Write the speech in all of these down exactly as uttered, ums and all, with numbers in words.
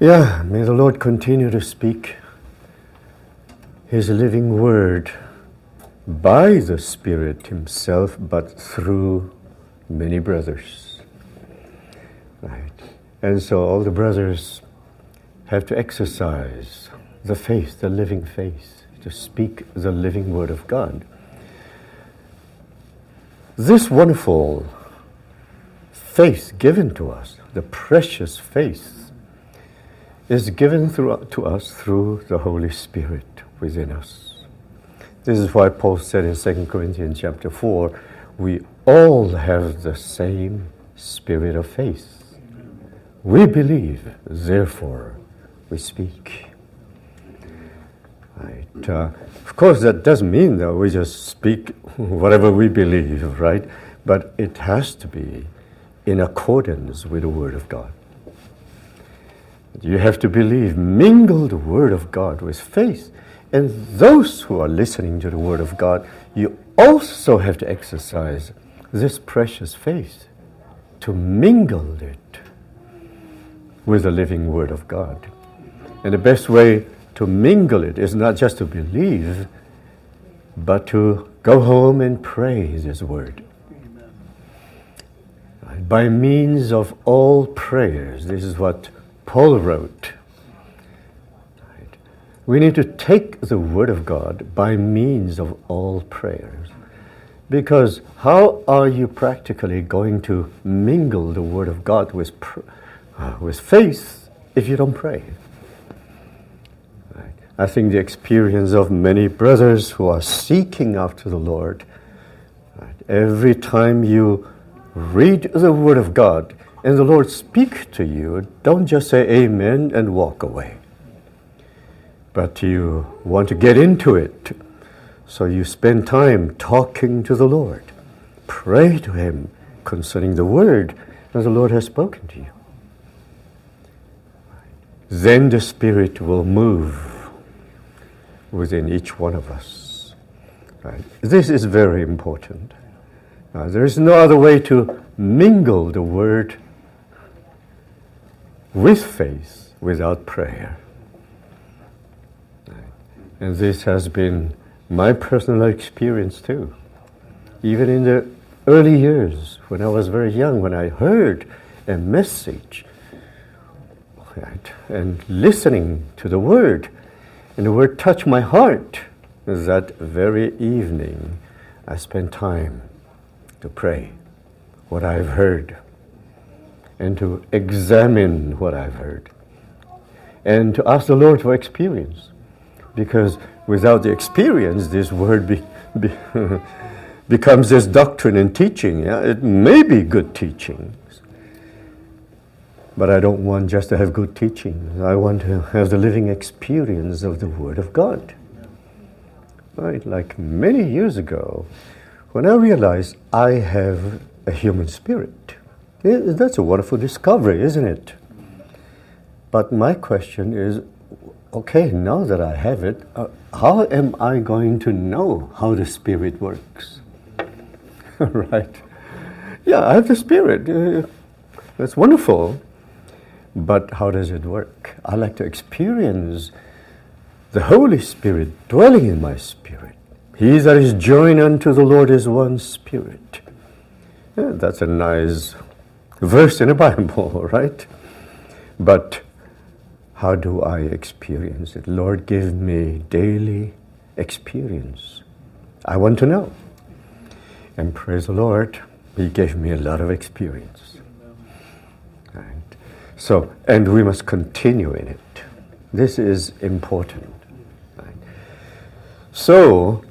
Yeah, may the Lord continue to speak His living word by the Spirit Himself, but through many brothers. Right. And so all the brothers have to exercise the faith, the living faith, to speak the living word of God. This wonderful faith given to us, the precious faith, is given through, to us through the Holy Spirit within us. This is why Paul said in Second Corinthians chapter four, we all have the same spirit of faith. We believe, therefore we speak. Right. Uh, of course, that doesn't mean that we just speak whatever we believe, right? But it has to be in accordance with the Word of God. You have to believe, mingle the Word of God with faith. And those who are listening to the Word of God, you also have to exercise this precious faith to mingle it with the living Word of God. And the best way to mingle it is not just to believe, but to go home and pray this Word. Right? By means of all prayers, this is what Paul wrote. Right? We need to take the Word of God by means of all prayers. Because how are you practically going to mingle the Word of God with, pr- uh, with faith if you don't pray? Right? I think the experience of many brothers who are seeking after the Lord, right? Every time you read the Word of God and the Lord speaks to you, don't just say amen and walk away. But you want to get into it. So you spend time talking to the Lord. Pray to Him concerning the Word that the Lord has spoken to you. Then the Spirit will move within each one of us. Right? This is very important. Uh, there is no other way to mingle the Word with faith without prayer. Right? And this has been my personal experience too. Even in the early years, when I was very young, when I heard a message, right, and listening to the Word, and the Word touched my heart, that very evening I spent time to pray what I've heard and to examine what I've heard and to ask the Lord for experience. Because without the experience, this word be, be becomes this doctrine and teaching. Yeah? It may be good teachings, but I don't want just to have good teachings. I want to have the living experience of the Word of God. Right? Like many years ago, when I realized I have a human spirit. It, that's a wonderful discovery, isn't it? But my question is, okay, now that I have it, uh, how am I going to know how the Spirit works? Right? Yeah, I have the Spirit. Uh, that's wonderful. But how does it work? I like to experience the Holy Spirit dwelling in my spirit. He that is joined unto the Lord is one spirit. Yeah, that's a nice verse in the Bible, right? But how do I experience it? Lord, give me daily experience. I want to know. And praise the Lord, He gave me a lot of experience. Right. So, and we must continue in it. This is important. Right. So,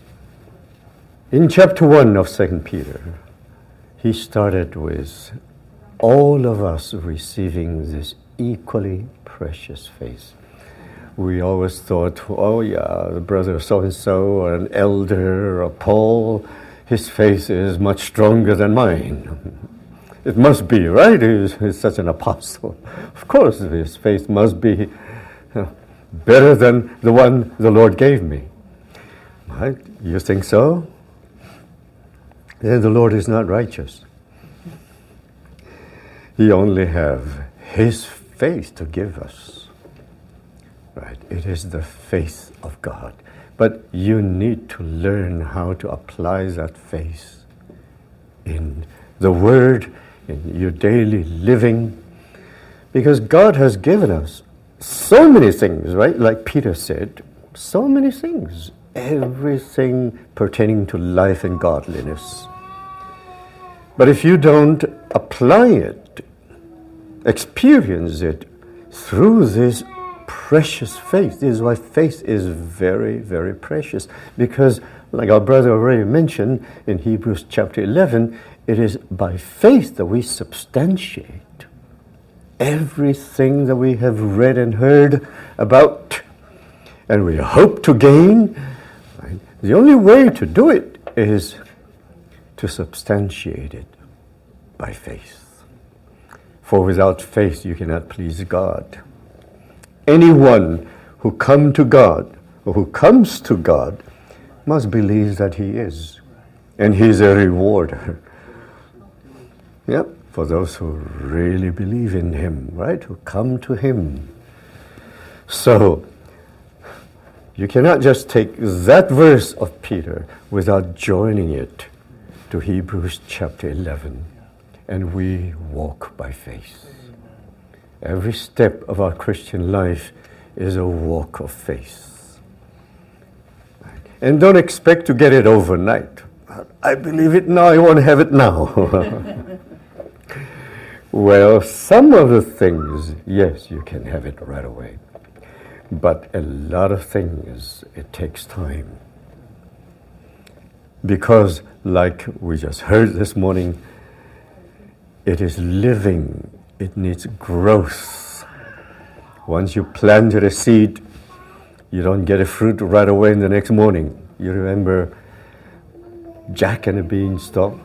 in chapter one of Second Peter, he started with all of us receiving this equally precious faith. We always thought, oh yeah, the brother so-and-so or an elder or Paul, his faith is much stronger than mine. It must be, right? He's, he's such an apostle. Of course, his faith must be uh, better than the one the Lord gave me. Right? You think so? Then the Lord is not righteous. He only have His faith to give us. Right? It is the faith of God. But you need to learn how to apply that faith in the Word, in your daily living. Because God has given us so many things, right? Like Peter said, so many things. Everything pertaining to life and godliness. But if you don't apply it, experience it through this precious faith. This is why faith is very, very precious. Because, like our brother already mentioned in Hebrews chapter eleven, it is by faith that we substantiate everything that we have read and heard about, and we hope to gain. Right? The only way to do it is to substantiate it by faith. For without faith you cannot please God. Anyone who come to God, or who comes to God, must believe that He is. And He's a rewarder. Yep, for those who really believe in Him, right? Who come to Him. So, you cannot just take that verse of Peter without joining it to Hebrews chapter eleven. And we walk by faith. Every step of our Christian life is a walk of faith. And don't expect to get it overnight. I believe it now, I want to have it now. Well, some of the things, yes, you can have it right away. But a lot of things, it takes time. Because, like we just heard this morning, it is living. It needs growth. Once you planted a seed, you don't get a fruit right away in the next morning. You remember Jack and the Beanstalk?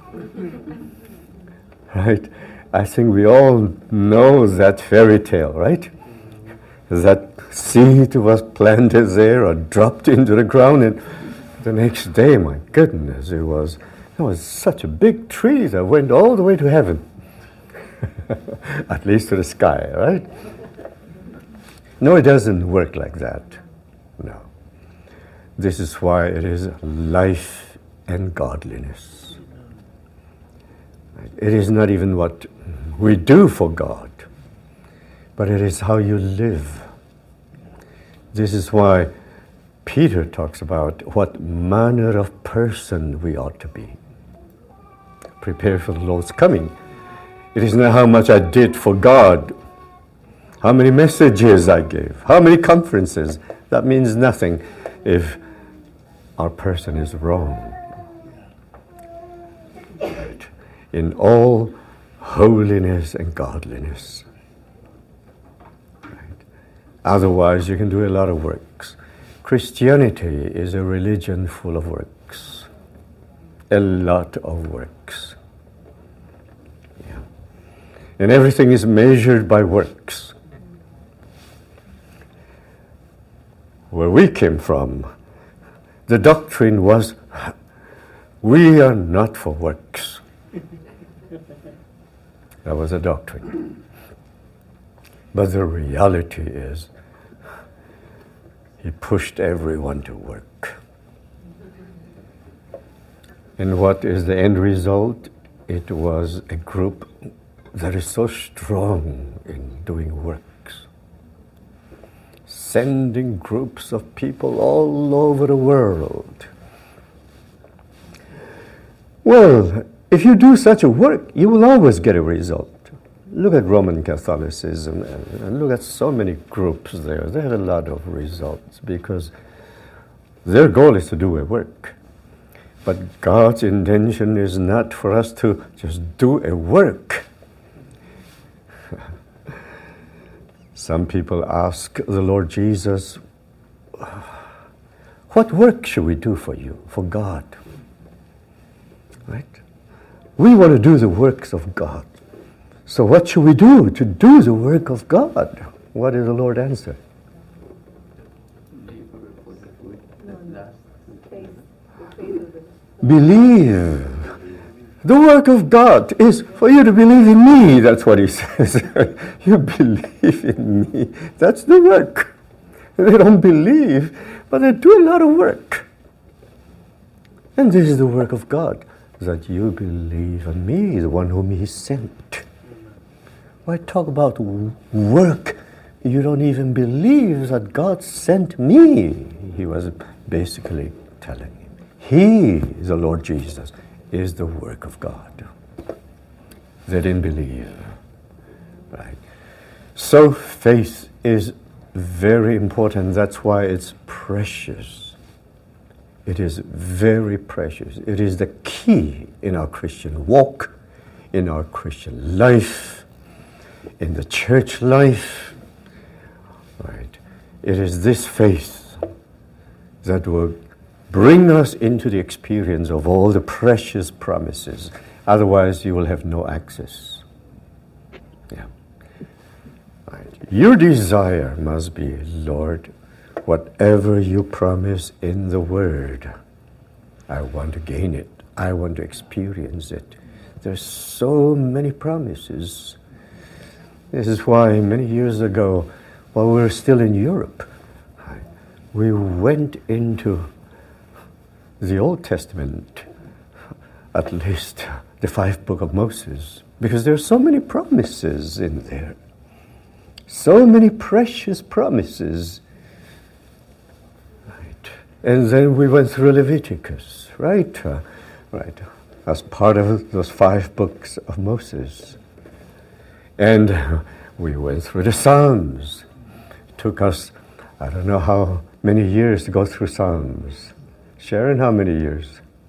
Right? I think we all know that fairy tale, right? That seed was planted there or dropped into the ground, and the next day, my goodness, it was, it was such a big tree that went all the way to heaven. At least to the sky, right? No, it doesn't work like that. No. This is why it is life and godliness. It is not even what we do for God, but it is how you live. This is why Peter talks about what manner of person we ought to be. Prepare for the Lord's coming. It is not how much I did for God, how many messages I gave, how many conferences. That means nothing if our person is wrong. Right. In all holiness and godliness. Right. Otherwise, you can do a lot of works. Christianity is a religion full of works. A lot of works. Yeah. And everything is measured by works. Where we came from, the doctrine was, we are not for works. That was a doctrine. But the reality is, he pushed everyone to work. And what is the end result? It was a group that is so strong in doing works. Sending groups of people all over the world. Well, if you do such a work, you will always get a result. Look at Roman Catholicism and look at so many groups there. They have a lot of results because their goal is to do a work. But God's intention is not for us to just do a work. Some people ask the Lord Jesus, what work should we do for you, for God? Right? We want to do the works of God. So what should we do to do the work of God? What did the Lord answer? Believe The work of God is for you to believe in me. That's what he says. You believe in me. That's the work. They don't believe, but they do a lot of work. And this is the work of God, that you believe in me, the one whom he sent. Why talk about work? You don't even believe that God sent me. He was basically telling him. He, the Lord Jesus, is the work of God. They didn't believe. Right? So faith is very important. That's why it's precious. It is very precious. It is the key in our Christian walk, in our Christian life, in the church life. Right? It is this faith that will bring us into the experience of all the precious promises. Otherwise, you will have no access. Yeah. Right. Your desire must be, Lord, whatever you promise in the Word, I want to gain it. I want to experience it. There's so many promises. This is why many years ago, while we were still in Europe, we went into the Old Testament, at least the five book of Moses, because there are so many promises in there. So many precious promises. Right. And then we went through Leviticus, right? Uh, right. As part of those five books of Moses. And uh, we went through the Psalms. It took us, I don't know how many years to go through Psalms. Sharon, how many years?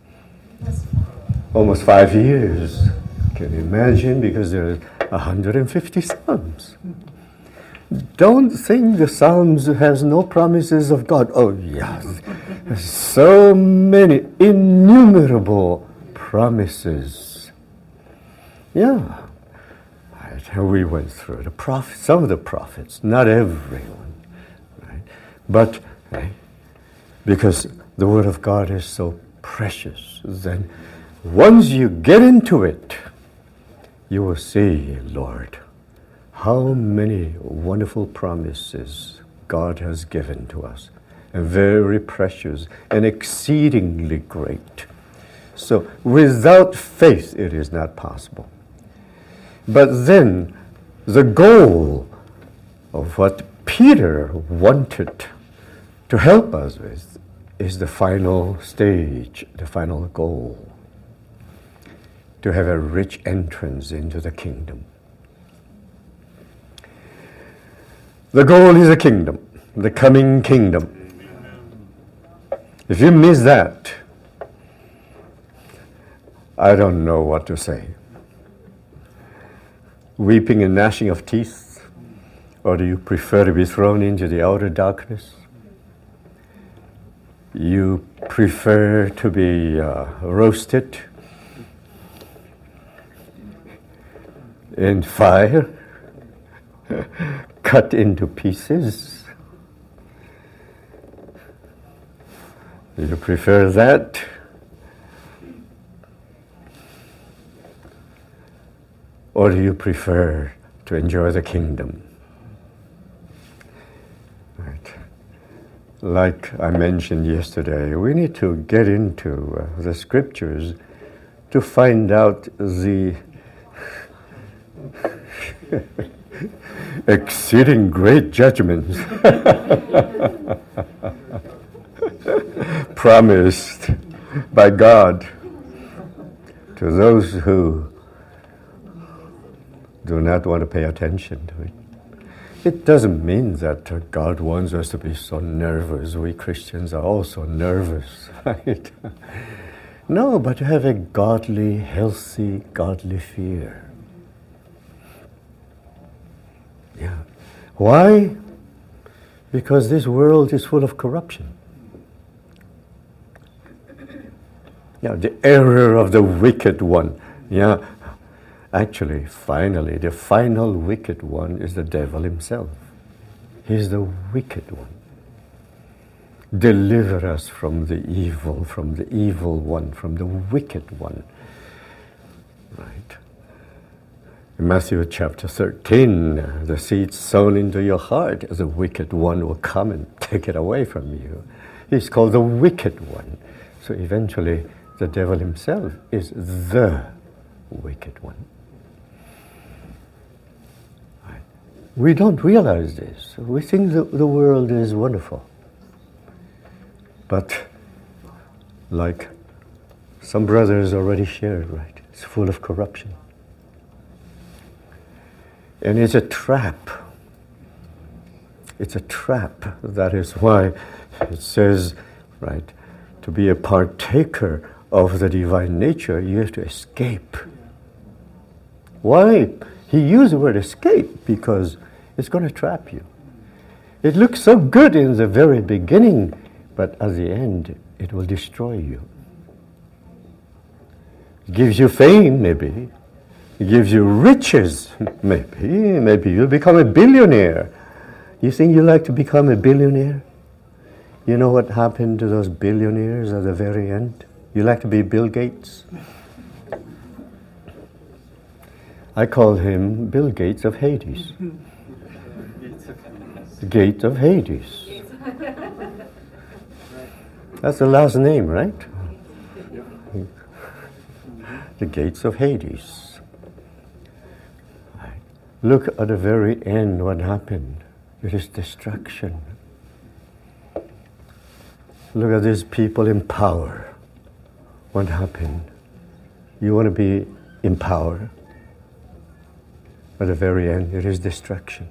Almost five years. Can you imagine? Because there are one hundred fifty Psalms. Don't think the Psalms has no promises of God. Oh, yes. So many, innumerable promises. Yeah. Right. We went through the prophets, some of the prophets, not everyone. Right? But, right, because the Word of God is so precious, then once you get into it, you will see, Lord, how many wonderful promises God has given to us, and very precious and exceedingly great. So without faith, it is not possible. But then the goal of what Peter wanted to help us with is the final stage, the final goal, to have a rich entrance into the kingdom. The goal is a kingdom, the coming kingdom. If you miss that, I don't know what to say. Weeping and gnashing of teeth, or do you prefer to be thrown into the outer darkness? You prefer to be uh, roasted in fire, cut into pieces? Do you prefer that? Or do you prefer to enjoy the kingdom? Right. Like I mentioned yesterday, we need to get into uh, the scriptures to find out the exceeding great judgments promised by God to those who do not want to pay attention to it. It doesn't mean that uh, God wants us to be so nervous. We Christians are also nervous, right? No, but to have a godly, healthy, godly fear. Yeah. Why? Because this world is full of corruption. Yeah, the error of the wicked one. Yeah. Actually, finally, the final wicked one is the devil himself. He's the wicked one. Deliver us from the evil, from the evil one, from the wicked one. right? In Matthew chapter thirteen, uh, the seed sown into your heart, the wicked one will come and take it away from you. He's called the wicked one. So eventually, the devil himself is the wicked one. Right. We don't realize this. We think the, the world is wonderful. But like some brothers already shared, right? It's full of corruption. And it's a trap. It's a trap. That is why it says, right, to be a partaker of the divine nature, you have to escape. Why? He used the word escape because it's going to trap you. It looks so good in the very beginning, but at the end, it will destroy you. It gives you fame, maybe. It gives you riches, maybe. Maybe you'll become a billionaire. You think you like to become a billionaire? You know what happened to those billionaires at the very end? You like to be Bill Gates? I call him Bill Gates of Hades. The Gate of Hades. That's the last name, right? The gates of Hades. Look at the very end, what happened. It is destruction. Look at these people in power. What happened? You want to be in power? At the very end, it is destruction.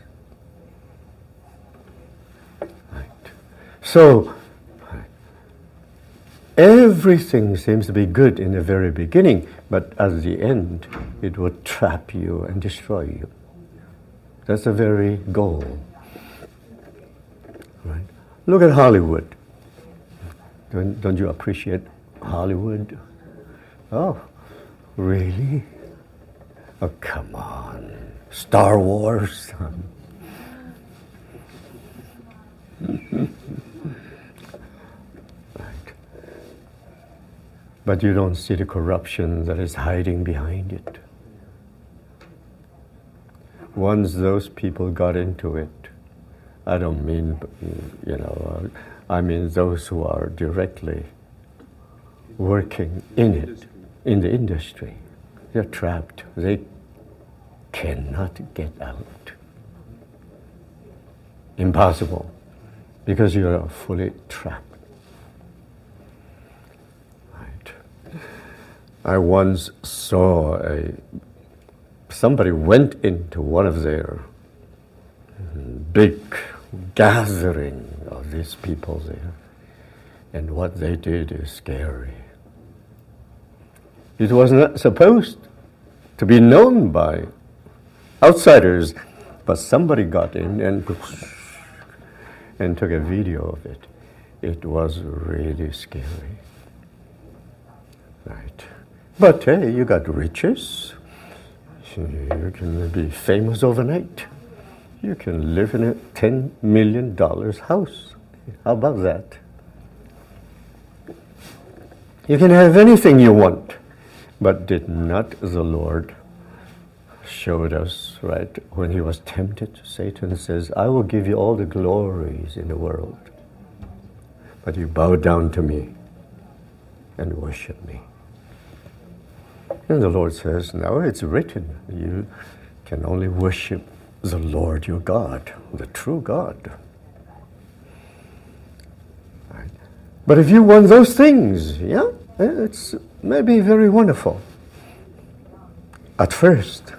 Right. So, everything seems to be good in the very beginning, but at the end, it will trap you and destroy you. That's the very goal. Right? Look at Hollywood. Don't, don't you appreciate Hollywood? Oh, really? Oh, come on. Star Wars? But you don't see the corruption that is hiding behind it. Once those people got into it, I don't mean, you know, uh, I mean those who are directly working in it, in the industry. They're trapped. They cannot get out. Impossible, because you are fully trapped. I once saw a somebody went into one of their big gathering of these people there, and what they did is scary. It was not supposed to be known by outsiders, but somebody got in and and took a video of it. It was really scary. Right. But hey, you got riches. You can be famous overnight. You can live in a ten million dollars house. How about that? You can have anything you want. But did not the Lord showed us, right, when he was tempted, Satan says, I will give you all the glories in the world, but you bow down to me and worship me. And the Lord says, no, it's written, you can only worship the Lord your God, the true God. Right. But if you want those things, yeah, it's maybe very wonderful at first.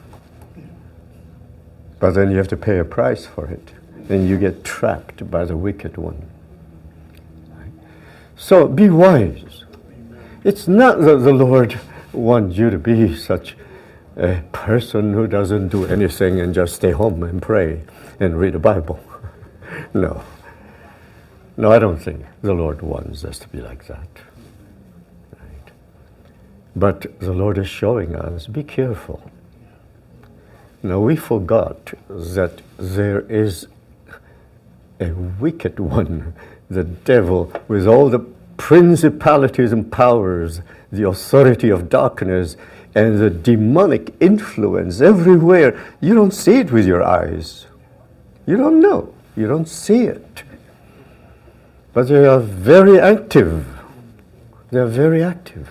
But then you have to pay a price for it. And you get trapped by the wicked one. Right. So be wise. It's not that the Lord wants you to be such a person who doesn't do anything and just stay home and pray and read the Bible. No. No, I don't think the Lord wants us to be like that. Right. But the Lord is showing us, be careful. Now we forgot that there is a wicked one, the devil, with all the principalities and powers, the authority of darkness, and the demonic influence everywhere. You don't see it with your eyes. You don't know. You don't see it. But they are very active. They are very active.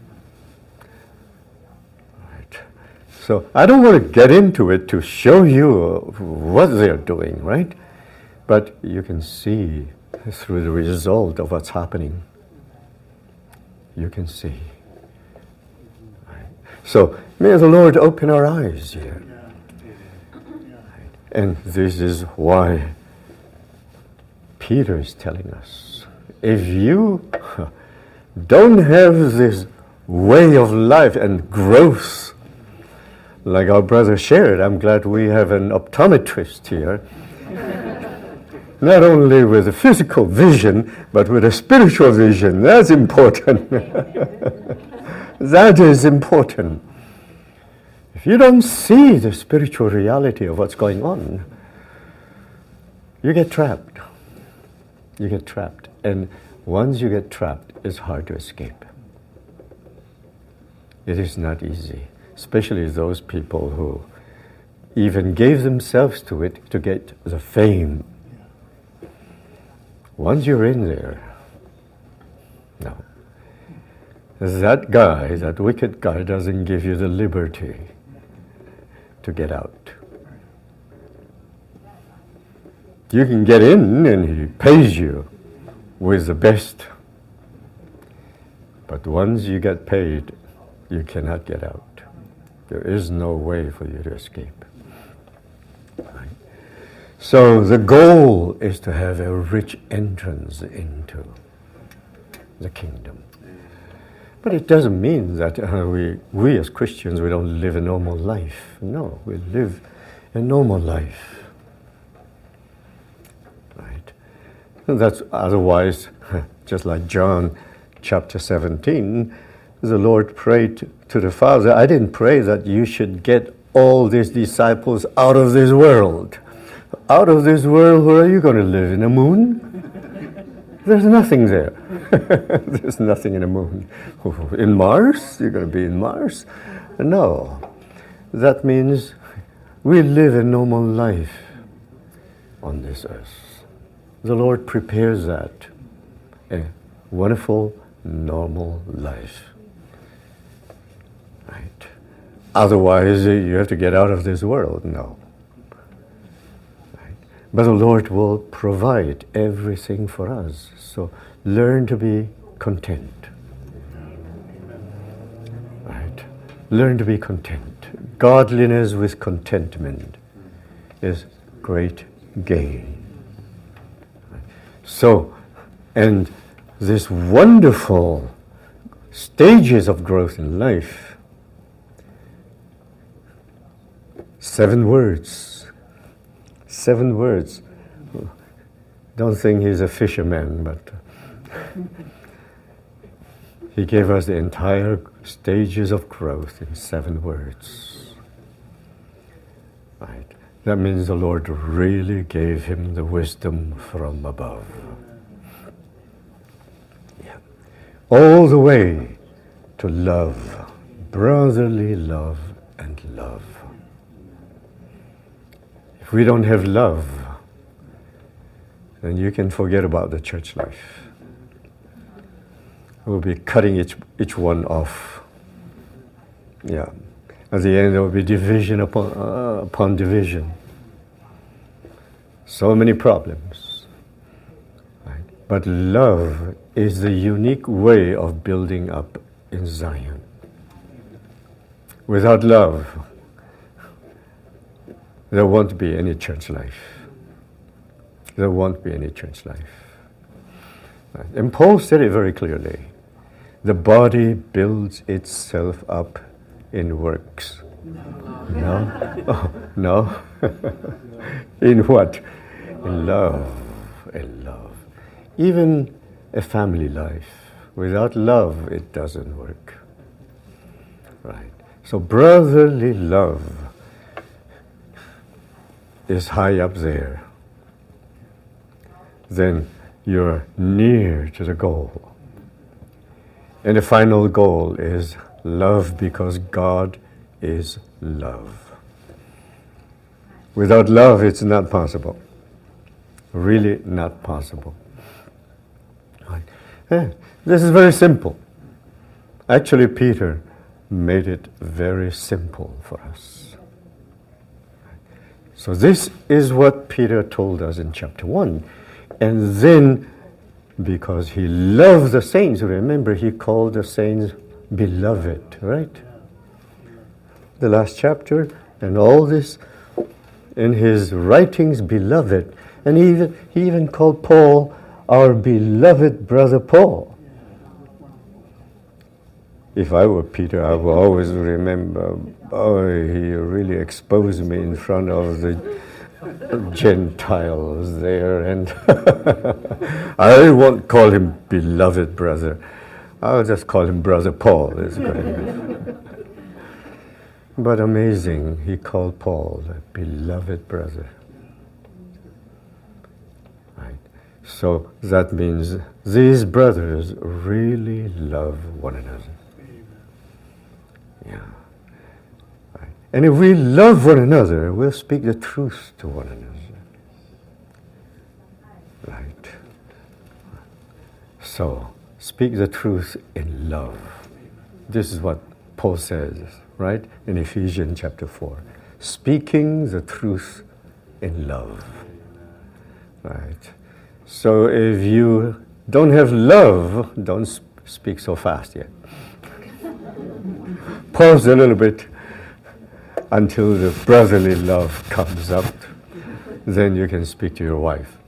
Right. So I don't want to get into it to show you what they're doing, right? But you can see through the result of what's happening. You can see. Right. So may the Lord open our eyes here. Right. And this is why Peter is telling us, if you don't have this way of life and growth, like our brother shared, I'm glad we have an optometrist here, not only with a physical vision, but with a spiritual vision. That's important. That is important. If you don't see the spiritual reality of what's going on, you get trapped. You get trapped. And once you get trapped, it's hard to escape. It is not easy, especially those people who even gave themselves to it to get the fame. Once you're in there, no. That guy, that wicked guy, doesn't give you the liberty to get out. You can get in and he pays you with the best. But once you get paid, you cannot get out. There is no way for you to escape. Right? So the goal is to have a rich entrance into the kingdom. But it doesn't mean that uh, we, we as Christians, we don't live a normal life. No, we live a normal life. Right? And that's otherwise, just like John chapter seventeen, the Lord prayed to the Father, I didn't pray that you should get all these disciples out of this world. Out of this world, where are you going to live? In a moon? There's nothing there. There's nothing in the moon. In Mars? You're going to be in Mars? No. That means we live a normal life on this earth. The Lord prepares that. A wonderful, normal life. Right? Otherwise, you have to get out of this world. No. Right? But the Lord will provide everything for us. So learn to be content. Right? Learn to be content. Godliness with contentment is great gain. So, and this wonderful stages of growth in life, seven words, seven words. Don't think he's a fisherman, but he gave us the entire stages of growth in seven words. Right. That means the Lord really gave him the wisdom from above. Yeah. All the way to love, brotherly love and love. If we don't have love, then you can forget about the church life. We'll be cutting each, each one off. Yeah. At the end, there will be division upon, uh, upon division. So many problems. Right? But love is the unique way of building up in Zion. Without love, there won't be any church life. There won't be any church life. Right? And Paul said it very clearly. The body builds itself up in works. No? Oh, no? In what? In love. In love. Even a family life. Without love, it doesn't work. Right. So brotherly love is high up there. Then you're near to the goal. And the final goal is Love because God is love. Without love, it's not possible. Really not possible. Right. Yeah, this is very simple. Actually, Peter made it very simple for us. So this is what Peter told us in chapter one. And then, because he loved the saints, remember he called the saints beloved, right? The last chapter, and all this in his writings, beloved. And he even, he even called Paul our beloved brother Paul. If I were Peter, I would always remember, oh, he really exposed me in front of the Gentiles there, and I won't call him beloved brother. I'll just call him brother Paul. It's good enough. But amazing, he called Paul a beloved brother. Right. So that means these brothers really love one another. Yeah. Right. And if we love one another, we'll speak the truth to one another. Right. So, speak the truth in love. This is what Paul says, right? In Ephesians chapter four. Speaking the truth in love. Right. So if you don't have love, don't sp- speak so fast yet. Pause a little bit until the brotherly love comes up. Then you can speak to your wife.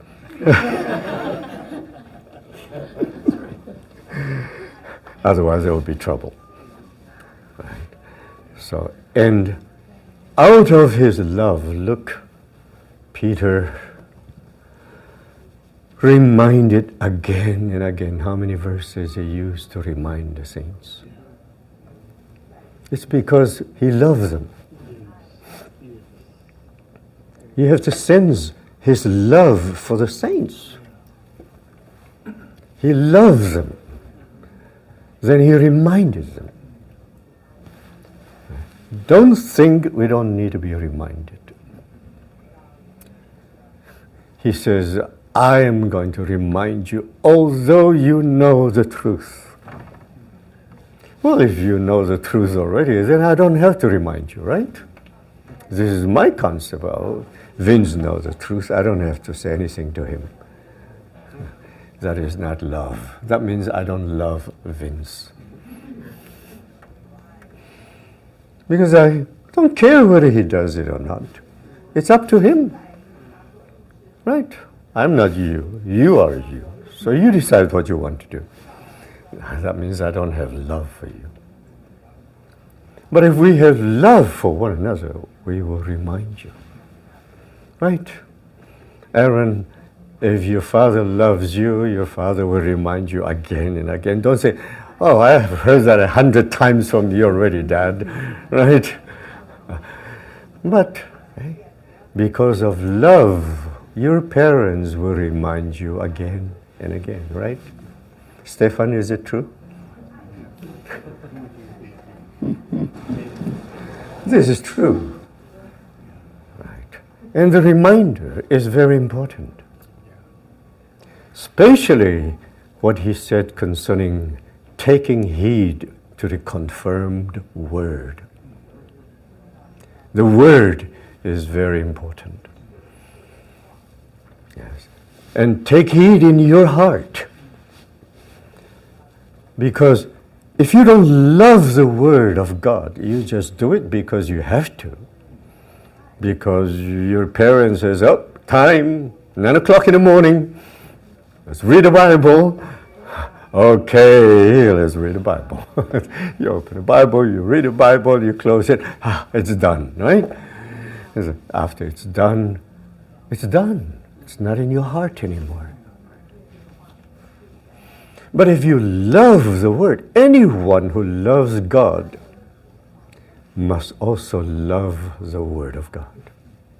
Otherwise there will be trouble. Right. So, and out of his love, look, Peter reminded again and again. How many verses he used to remind the saints? It's because he loves them. You have to sense his love for the saints. He loves them. Then he reminded them. Don't think we don't need to be reminded. He says, I am going to remind you, although you know the truth. Well, if you know the truth already, then I don't have to remind you, right? This is my concept. Well, Vince knows the truth. I don't have to say anything to him. That is not love. That means I don't love Vince. Because I don't care whether he does it or not. It's up to him. Right? I'm not you. You are you. So you decide what you want to do. That means I don't have love for you. But if we have love for one another, we will remind you. Right? Aaron, if your father loves you, your father will remind you again and again. Don't say, oh, I have heard that a hundred times from you already, Dad. Right? But eh, because of love, your parents will remind you again and again, right? Stefan, is it true? This is true. Right. And the reminder is very important. Especially what he said concerning taking heed to the confirmed word. The word is very important. Yes. And take heed in your heart. Because if you don't love the word of God, you just do it because you have to. Because your parents says, oh, time, nine o'clock in the morning, let's read the Bible. Okay, let's read the Bible. You open the Bible, you read the Bible, you close it, ah, it's done, right? After it's done, it's done. It's not in your heart anymore. But if you love the Word, anyone who loves God must also love the Word of God.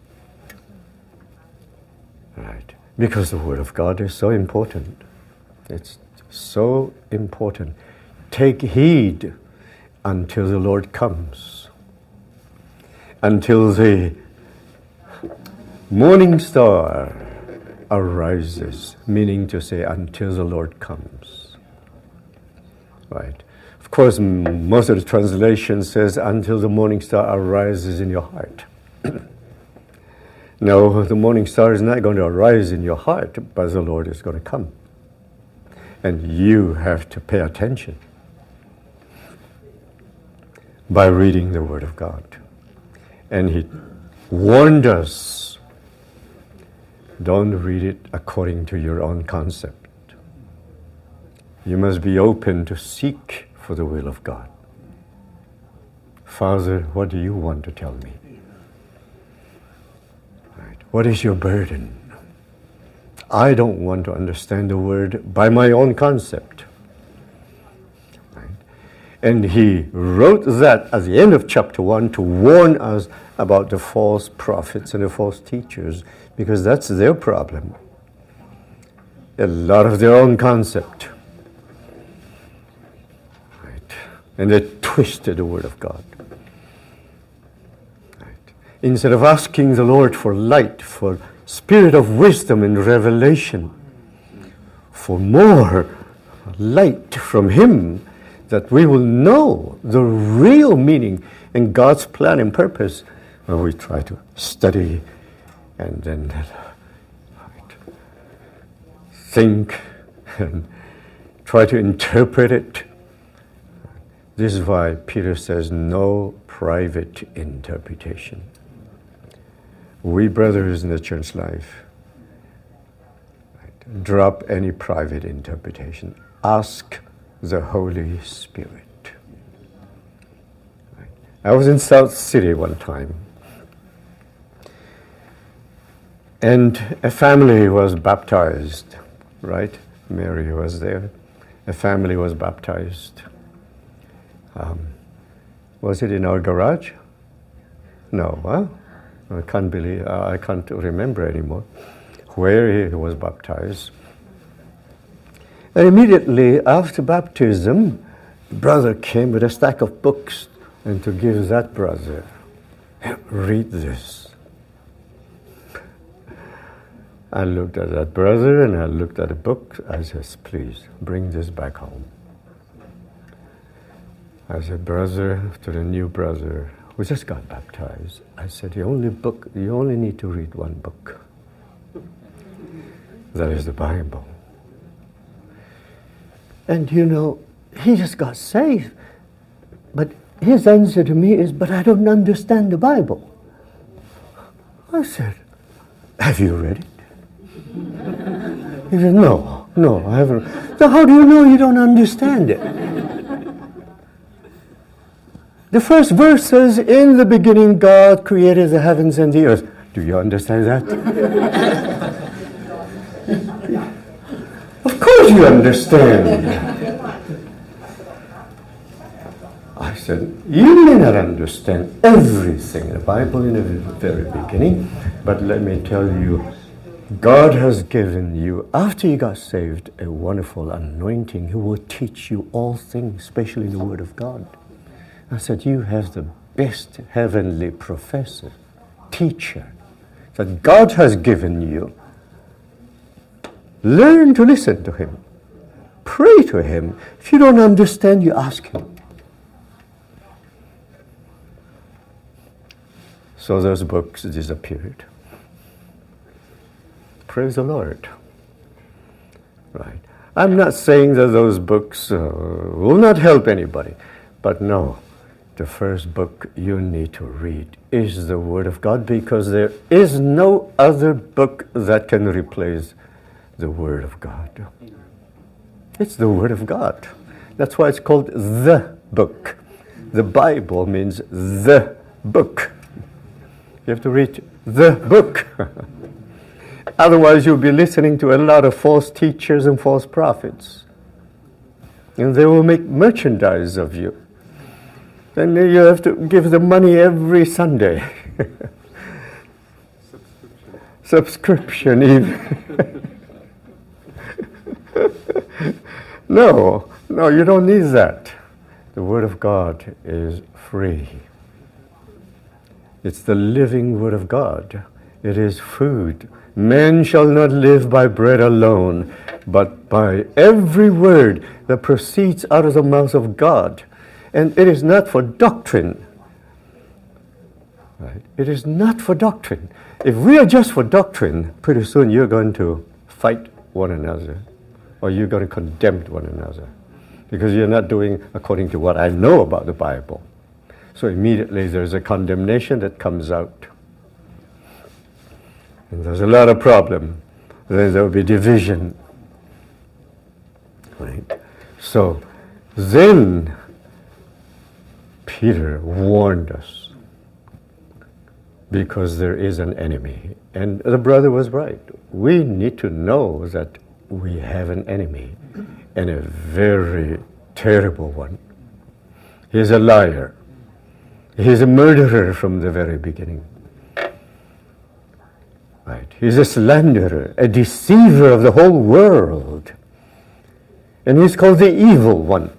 Right? Because the Word of God is so important. It's so important. Take heed until the Lord comes, until the morning star arises, meaning to say until the Lord comes. Right. Of course, m- most of the translation says until the morning star arises in your heart. No, the morning star is not going to arise in your heart, but the Lord is going to come. And you have to pay attention by reading the Word of God. And He warned us, don't read it according to your own concept. You must be open to seek for the will of God. Father, what do you want to tell me? Right. What is your burden? I don't want to understand the Word by my own concept. Right. And He wrote that at the end of chapter one to warn us about the false prophets and the false teachers, because that's their problem. A lot of their own concept. Right. And they twisted the Word of God. Right. Instead of asking the Lord for light, for spirit of wisdom and revelation, for more light from Him, that we will know the real meaning and God's plan and purpose, when we try to study and then right, think and try to interpret it. This is why Peter says no private interpretation. We brothers in the church life, right, drop any private interpretation. Ask the Holy Spirit. Right. I was in South City one time, and a family was baptized, right? Mary was there. A family was baptized. Um, was it in our garage? No, huh? I can't believe, uh, I can't remember anymore where he was baptized. And immediately after baptism, brother came with a stack of books and to give that brother, read this. I looked at that brother and I looked at the book. I said, please, bring this back home. I said, brother, to the new brother, we just got baptized. I said, the only book, you only need to read one book. That is the Bible. And you know, he just got saved. But his answer to me is, but I don't understand the Bible. I said, have you read it? He said, no, no, I haven't. So how do you know you don't understand it? The first verse says, in the beginning God created the heavens and the earth. Do you understand that? Of course you understand. I said, you may not understand everything in the Bible in the very beginning, but let me tell you, God has given you, after you got saved, a wonderful anointing who will teach you all things, especially the Word of God. I said, you have the best heavenly professor, teacher, that God has given you. Learn to listen to Him. Pray to Him. If you don't understand, you ask Him. So those books disappeared. Praise the Lord. Right. I'm not saying that those books uh, will not help anybody, but no. The first book you need to read is the Word of God, because there is no other book that can replace the Word of God. It's the Word of God. That's why it's called the book. The Bible means the book. You have to read the book. Otherwise you'll be listening to a lot of false teachers and false prophets. And they will make merchandise of you. Then you have to give them money every Sunday. Subscription. Subscription even. No, no, you don't need that. The Word of God is free. It's the living Word of God. It is food. Man shall not live by bread alone, but by every word that proceeds out of the mouth of God. And it is not for doctrine. Right? It is not for doctrine. If we are just for doctrine, pretty soon you're going to fight one another, or you're going to condemn one another, because you're not doing according to what I know about the Bible. So immediately there's a condemnation that comes out. And there's a lot of problem. Then there will be division. Right? So then Peter warned us, because there is an enemy. And the brother was right. We need to know that we have an enemy, and a very terrible one. He's a liar. He's a murderer from the very beginning. Right. He's a slanderer, a deceiver of the whole world. And he's called the evil one.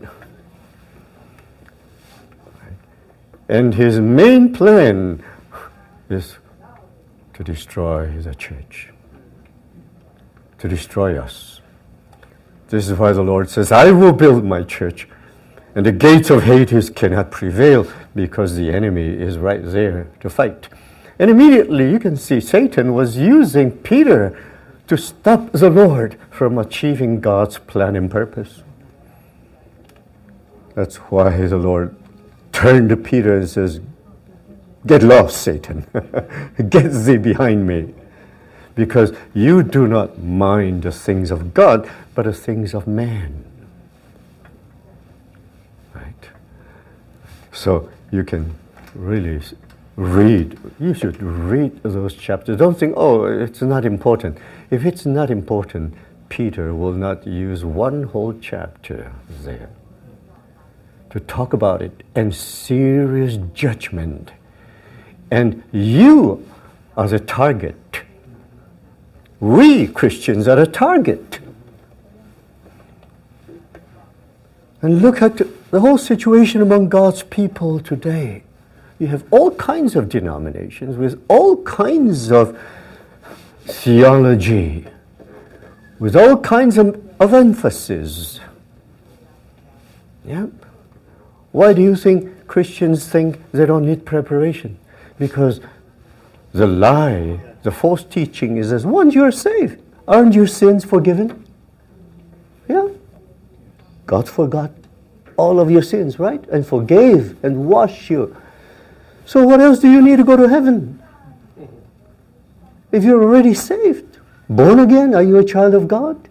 Right. And his main plan is to destroy the church, to destroy us. This is why the Lord says, I will build my church, and the gates of Hades cannot prevail, because the enemy is right there to fight. And immediately you can see Satan was using Peter to stop the Lord from achieving God's plan and purpose. That's why the Lord turned to Peter and says, get lost, Satan. Get thee behind me. Because you do not mind the things of God, but the things of man. Right? So you can really read. You should read those chapters. Don't think, oh, it's not important. If it's not important, Peter will not use one whole chapter there to talk about it and serious judgment. And you are the target. We Christians are the target. And look at the whole situation among God's people today. You have all kinds of denominations with all kinds of theology, with all kinds of, of emphasis. Yeah. Why do you think Christians think they don't need preparation? Because the lie, the false teaching is as once you're saved, aren't your sins forgiven? Yeah. God forgot all of your sins, right? And forgave and washed you. So what else do you need to go to heaven? If you're already saved, born again, are you a child of God?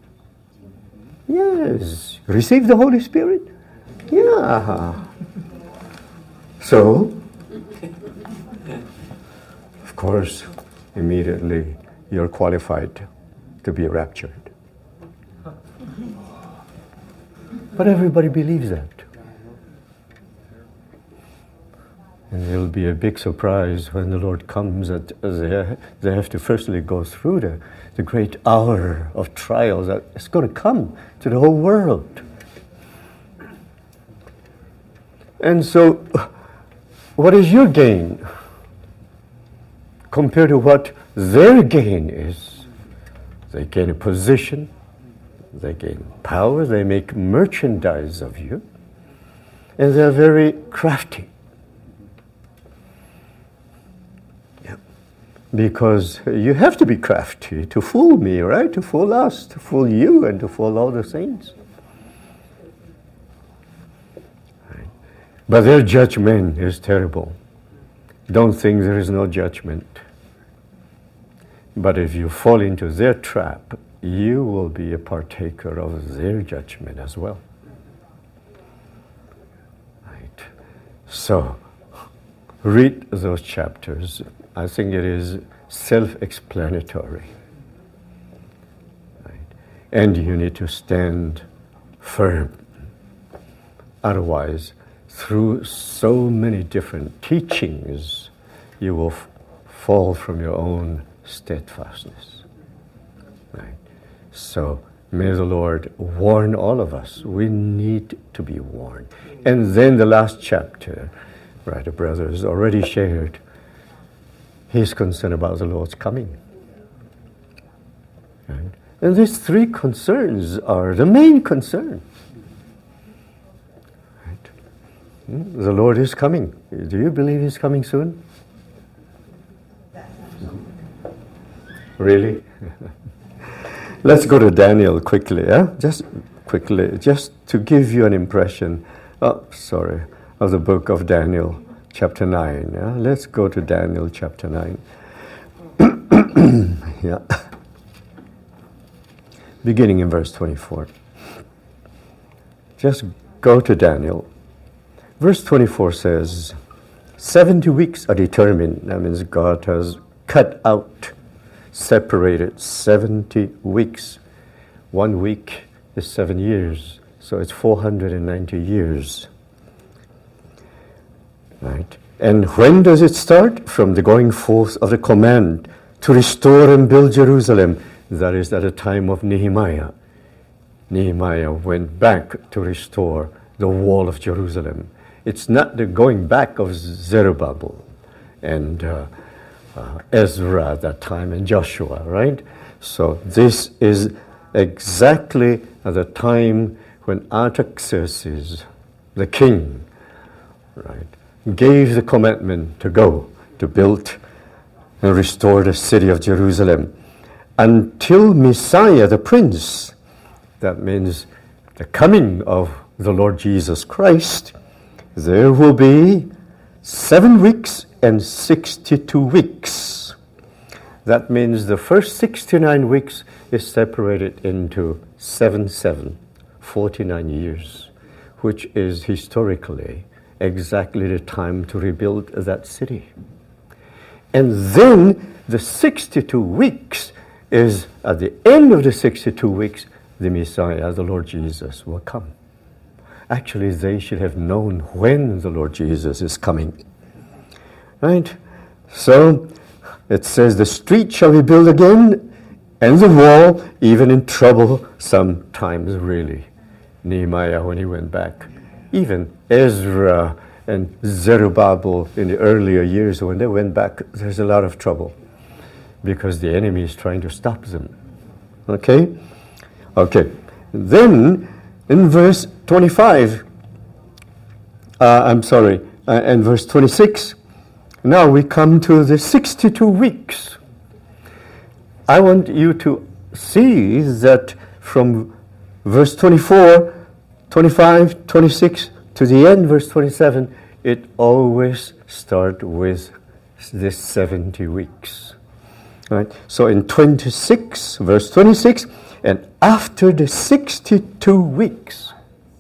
Yes. Receive the Holy Spirit? Yeah. So, of course, immediately you're qualified to be raptured. But everybody believes that. And it'll be a big surprise when the Lord comes that they, they have to firstly go through the, the great hour of trials that is going to come to the whole world. And so, what is your gain compared to what their gain is? They gain a position, they gain power, they make merchandise of you, and they're very crafty. Because you have to be crafty to fool me, right? To fool us, to fool you, and to fool all the saints. Right. But their judgment is terrible. Don't think there is no judgment. But if you fall into their trap, you will be a partaker of their judgment as well. Right. So, read those chapters. I think it is self-explanatory. Right? And you need to stand firm. Otherwise, through so many different teachings, you will f- fall from your own steadfastness. Right? So May the Lord warn all of us. We need to be warned. And then the last chapter, right, the brother has already shared, he's concerned about the Lord's coming. Right? And these three concerns are the main concern. Right? The Lord is coming. Do you believe He's coming soon? Really? Let's go to Daniel quickly, yeah? Just quickly, just to give you an impression, oh, sorry, of the book of Daniel, chapter nine. Yeah? Let's go to Daniel, chapter nine. Yeah. Beginning in verse twenty-four. Just go to Daniel. Verse twenty-four says, seventy weeks are determined. That means God has cut out, separated seventy weeks. One week is seven years, so it's four hundred ninety years. Right? And when does it start? From the going forth of the command to restore and build Jerusalem. That is at the time of Nehemiah. Nehemiah went back to restore the wall of Jerusalem. It's not the going back of Zerubbabel and uh, uh, Ezra at that time and Joshua, right? So this is exactly at the time when Artaxerxes, the king, right, gave the commandment to go to build and restore the city of Jerusalem. Until Messiah, the Prince, that means the coming of the Lord Jesus Christ, there will be seven weeks and sixty-two weeks. That means the first sixty-nine weeks is separated into seven, seven, forty-nine years, which is historically exactly the time to rebuild that city. And then the sixty-two weeks is at the end of the sixty-two weeks, the Messiah, the Lord Jesus, will come. Actually, they should have known when the Lord Jesus is coming. Right? So, it says, the street shall be built again, and the wall, even in trouble, sometimes really. Nehemiah, when he went back. Even Ezra and Zerubbabel in the earlier years, when they went back, there's a lot of trouble, because the enemy is trying to stop them. Okay? Okay. Then, in verse twenty-five, uh, I'm sorry, uh, and verse twenty-six, now we come to the sixty-two weeks. I want you to see that from verse twenty-four, twenty-five, twenty-six, to the end, verse twenty-seven, it always starts with this seventy weeks. Right? So in twenty-six, verse twenty-six, and after the sixty-two weeks,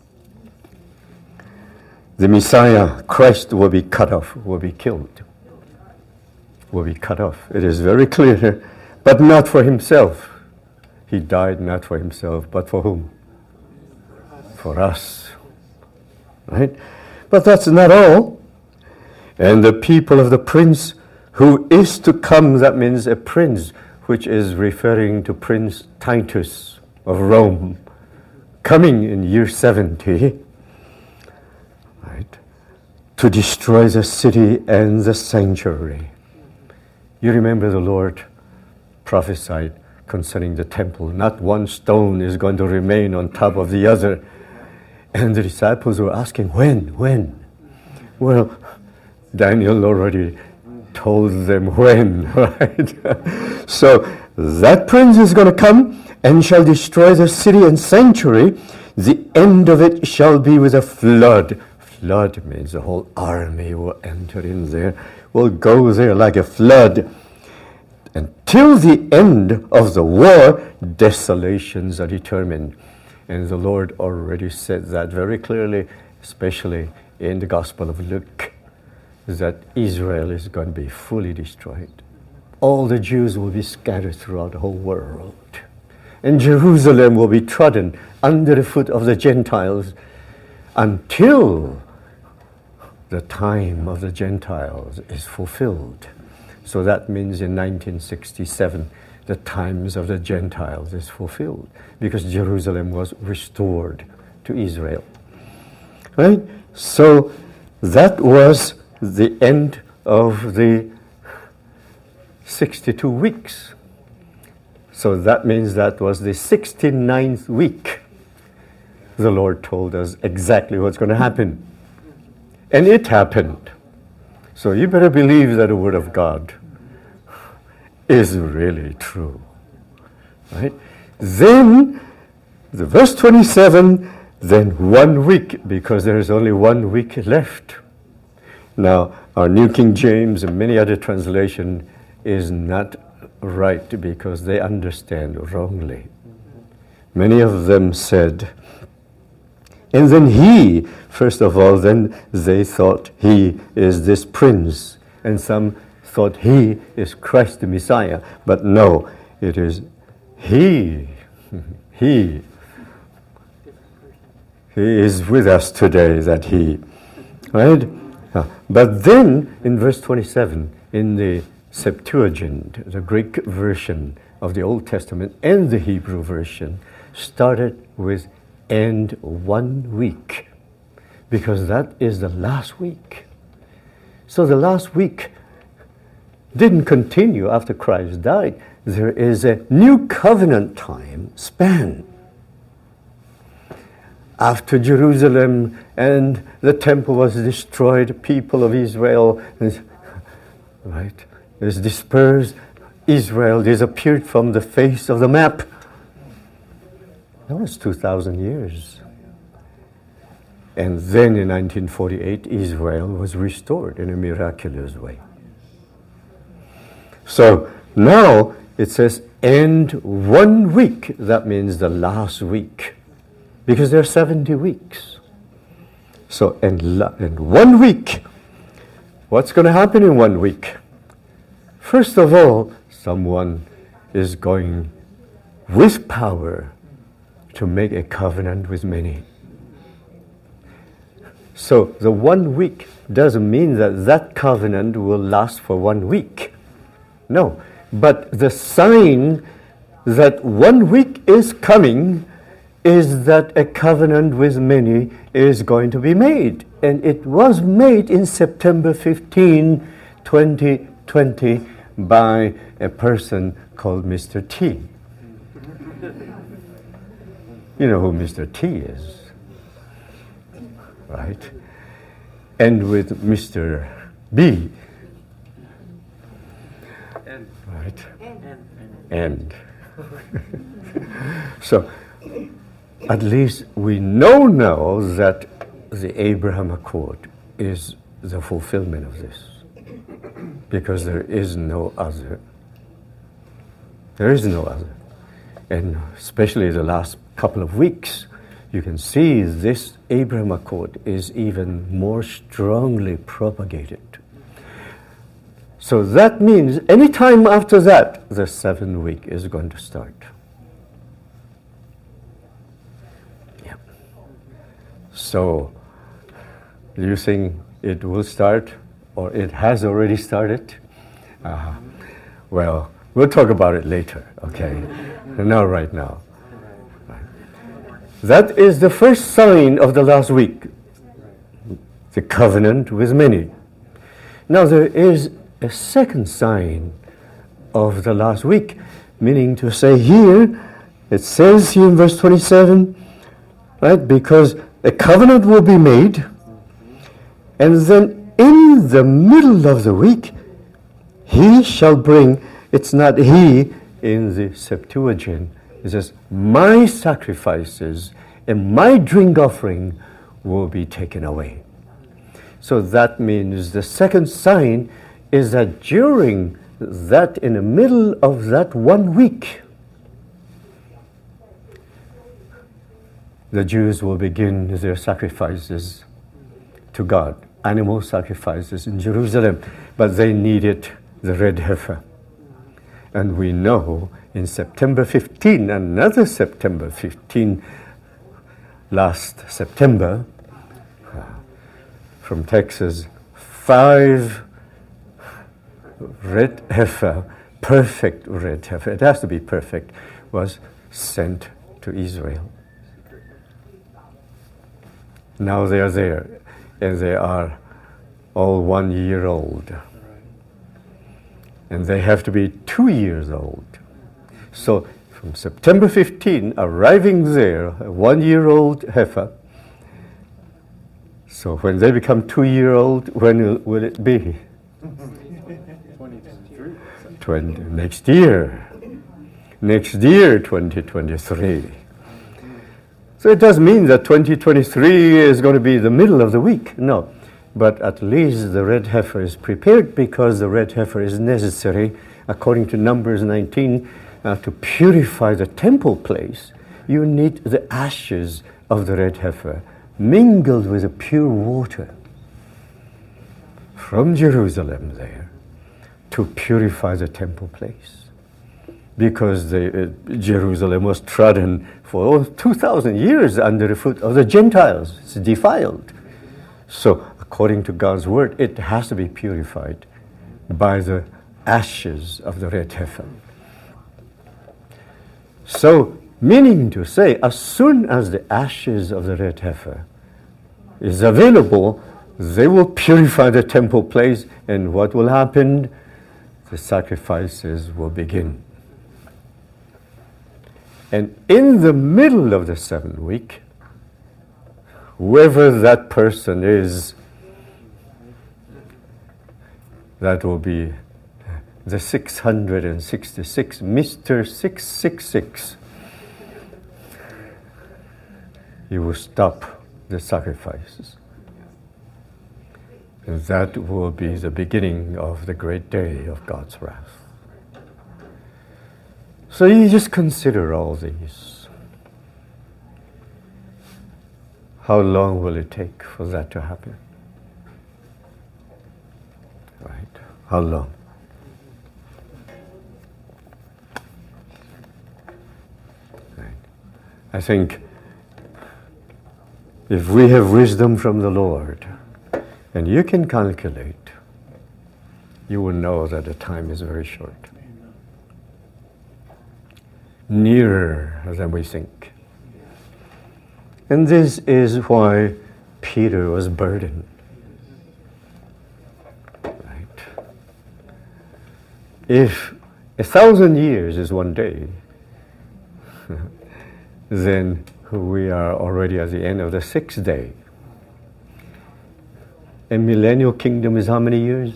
the Messiah, Christ, will be cut off, will be killed, will be cut off. It is very clear here, but not for himself. He died not for himself, but for whom? For us. Right? But that's not all. And the people of the prince who is to come, that means a prince, which is referring to Prince Titus of Rome, coming in year seventy, right, to destroy the city and the sanctuary. You remember the Lord prophesied concerning the temple. Not one stone is going to remain on top of the other. And the disciples were asking, when, when? Well, Daniel already told them when, right? So that prince is going to come and shall destroy the city and sanctuary. The end of it shall be with a flood. Flood means the whole army will enter in there, will go there like a flood. Until the end of the war, desolations are determined. And the Lord already said that very clearly, especially in the Gospel of Luke, that Israel is going to be fully destroyed. All the Jews will be scattered throughout the whole world. And Jerusalem will be trodden under the foot of the Gentiles until the time of the Gentiles is fulfilled. So that means in nineteen sixty-seven, the times of the Gentiles is fulfilled, because Jerusalem was restored to Israel. Right? So that was the end of the sixty-two weeks. So that means that was the sixty-ninth week. The Lord told us exactly what's going to happen. And it happened. So you better believe that the Word of God is really true. Right? Then, the verse twenty-seven, then one week, because there is only one week left. Now, our New King James and many other translations is not right because they understand wrongly. Many of them said, and then he, first of all, then they thought he is this prince, and some thought he is Christ the Messiah, but no, it is he, he, he is with us today, that he, right? Uh, but then, in verse twenty-seven, in the Septuagint, the Greek version of the Old Testament and the Hebrew version, started with and one week, because that is the last week. So the last week didn't continue after Christ died. There is a new covenant time span. After Jerusalem and the temple was destroyed, people of Israel, right, is dispersed. Israel disappeared from the face of the map. That was two thousand years. And then in nineteen forty-eight, Israel was restored in a miraculous way. So now it says, and one week, that means the last week, because there are seventy weeks. So, and, la- and one week, what's going to happen in one week? First of all, someone is going with power to make a covenant with many. So the one week doesn't mean that that covenant will last for one week. No, but the sign that one week is coming is that a covenant with many is going to be made. And it was made in September fifteenth, twenty twenty by a person called Mister T. You know who Mister T is, right? And with Mister B, right? And. So, at least we know now that the Abraham Accord is the fulfillment of this, because there is no other. There is no other. And especially the last couple of weeks, you can see this Abraham Accord is even more strongly propagated. So that means any time after that, the seventh week is going to start. Yeah. So, do you think it will start, or it has already started? Uh, well, we'll talk about it later, okay? Not right now. That is the first sign of the last week, the covenant with many. Now there is a second sign of the last week, meaning to say here, it says here in verse twenty-seven, right, because a covenant will be made, and then in the middle of the week, he shall bring, it's not he in the Septuagint, it says, my sacrifices and my drink offering will be taken away. So that means the second sign is that during that, in the middle of that one week, the Jews will begin their sacrifices to God, animal sacrifices in Jerusalem, but they needed the red heifer. And we know in September fifteenth, another September fifteenth, last September, uh, from Texas, five red heifer perfect red heifer, it has to be perfect, was sent to Israel. Now they are there, and they are all one year old. And they have to be two years old. So from September fifteenth, arriving there, a one-year-old heifer. So when they become two-year-old, when will it be? twenty, next year. Next year, twenty twenty-three. So it does mean that twenty twenty-three is going to be the middle of the week. No. But at least the red heifer is prepared, because the red heifer is necessary, according to Numbers nineteen, uh, to purify the temple place. You need the ashes of the red heifer mingled with the pure water from Jerusalem there to purify the temple place. Because the, uh, Jerusalem was trodden for two thousand years under the foot of the Gentiles. It's defiled. So according to God's word, it has to be purified by the ashes of the red heifer. So, meaning to say, as soon as the ashes of the red heifer is available, they will purify the temple place, and what will happen? The sacrifices will begin. And in the middle of the seventh week, whoever that person is, that will be the six hundred sixty-six, Mister six six six. He will stop the sacrifices. And that will be the beginning of the great day of God's wrath. So you just consider all these. How long will it take for that to happen? Right? How long? Right. I think if we have wisdom from the Lord, and you can calculate, you will know that the time is very short. Nearer than we think. And this is why Peter was burdened. Right? If a thousand years is one day, then we are already at the end of the sixth day. A millennial kingdom is how many years?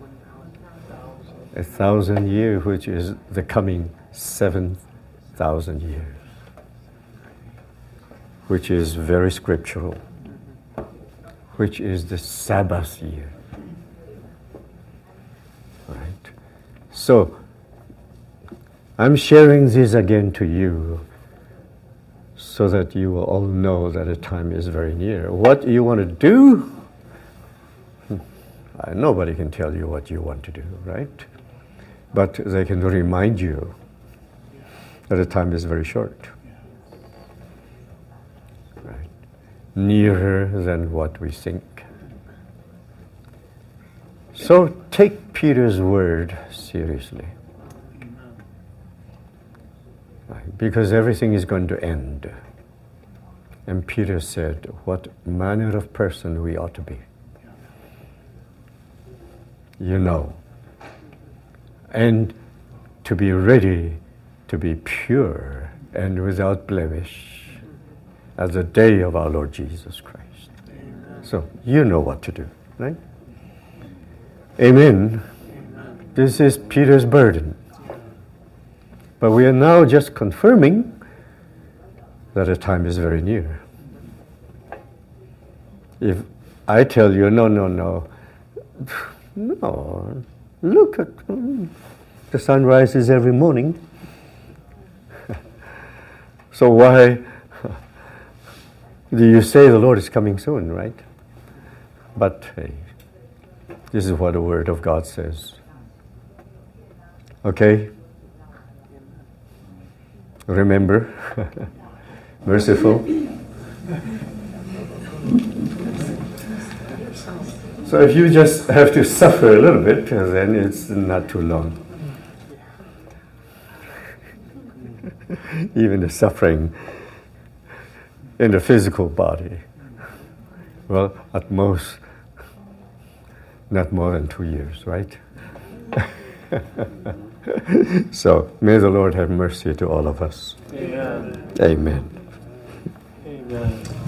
A thousand years, which is the coming seventh thousand years, which is very scriptural, which is the Sabbath year. Right? So, I'm sharing this again to you so that you will all know that the time is very near. What you want to do, uh, nobody can tell you what you want to do, right? But they can remind you that the time is very short. Right? Nearer than what we think. So take Peter's word seriously. Right? Because everything is going to end. And Peter said, what manner of person we ought to be. You know. And to be ready to be pure and without blemish as the day of our Lord Jesus Christ. Amen. So you know what to do, right? Amen. Amen. This is Peter's burden. But we are now just confirming that the time is very near. If I tell you, no, no, no, no, look at the sun rises every morning. So why do you say the Lord is coming soon, right? But hey, this is what the Word of God says. Okay? Remember, merciful. So if you just have to suffer a little bit, then it's not too long. even the suffering in the physical body. Well, at most, not more than two years, right? So, may the Lord have mercy to all of us. Amen. Amen. Amen.